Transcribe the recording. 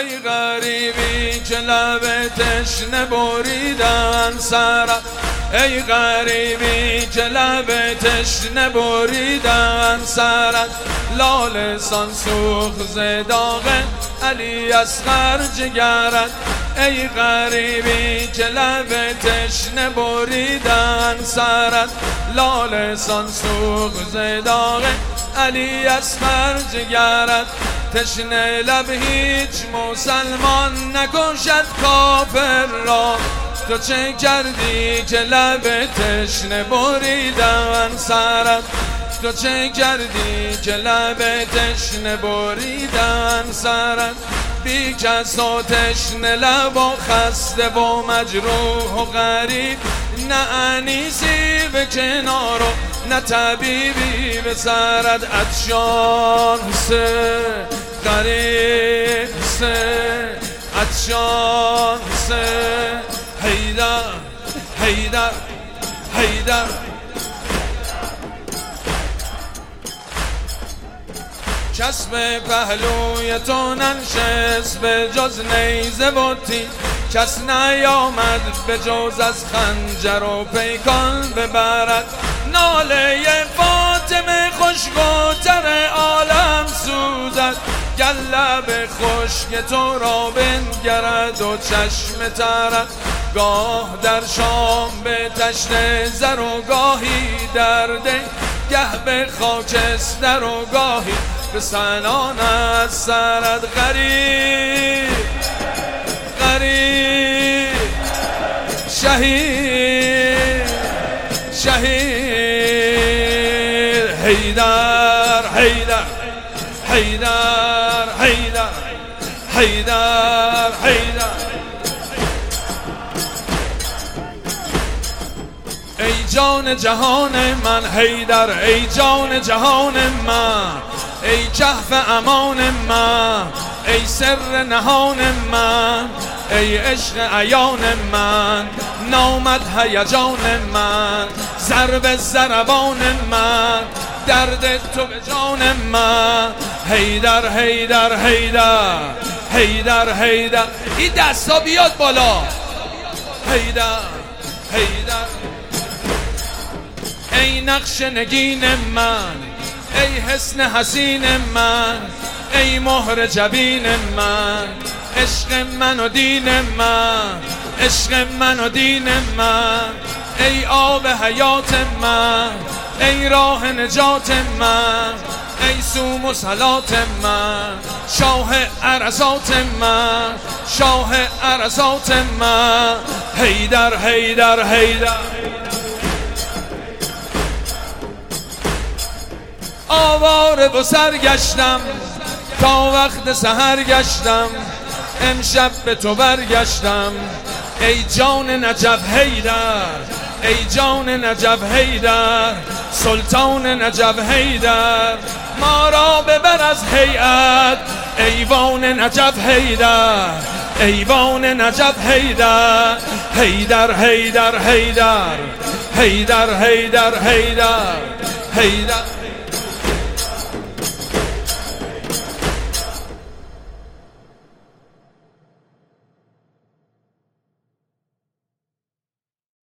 ای غریبی که لب تشنه بریدن سرت، ای غریبی که لب تشنه بریدن سرت، لالسان سوخت ز داغ علی اصغر جگرت، ای غریبی که لب تشنه بریدن سرت، لالسان سوخت ز داغ علی اصغر جگرت، تشنه لب هیچ مسلمان نکشد کافر را، تو چه کردی که لب تشنه بریدن سرت، تو چه کردی که لب تشنه بریدن سرت، بی کس و تشنه لب و خسته و مجروح و غریب، نه انیسی به کنار و نه طبیبی به سرت، عطشان سه غریب سه عطشان سه حیدر حیدر حیدر. کس به پهلوی تو ننشست به جز نیزه و تیر، کس نیامد به جز از خنجر و پیکان ببرد، ناله فاطمه خشک‌تر عالم سوزد، گر لب خشک تو را بنگرد و چشم ترت، گاه در شام به تشت زر و گاهی در دی، گه به خاکستر و گاهی به سنان از سرت، غریب غریب شهید شهید، حیدر حیدر حیدر حیدر حیدر حیدر. ای جان جهان من حیدر، ای جان جهان من، ای کهف امان من، ای سر نهان من، ای عشق عیان من، نامد هیجان من، ضرب ضربان من، درد تو به جان من، حیدر حیدر حیدر حیدر حیدر. این دستا بیاد بالا، حیدر حیدر. ای نقش نگین من، ای حسن حسین من، ای مهر جبین من، عشق من و دین من، عشق من و دین من، ای آب حیات من، ای راه نجات من، ای سوم و صلات من، شاه عرصات من، شاه عرصات من، حیدر حیدر حیدر. آواره و سرگشتم تا وقت سحر گشتم، امشب به تو برگشتم، ای جان نجف حیدر، ای جان نجف حیدر، سلطان نجف حیدر، ما را ببر از هیئت، ایوان نجف حیدر، ایوان نجف حیدر، حیدر حیدر حیدر حیدر حیدر حیدر حیدر.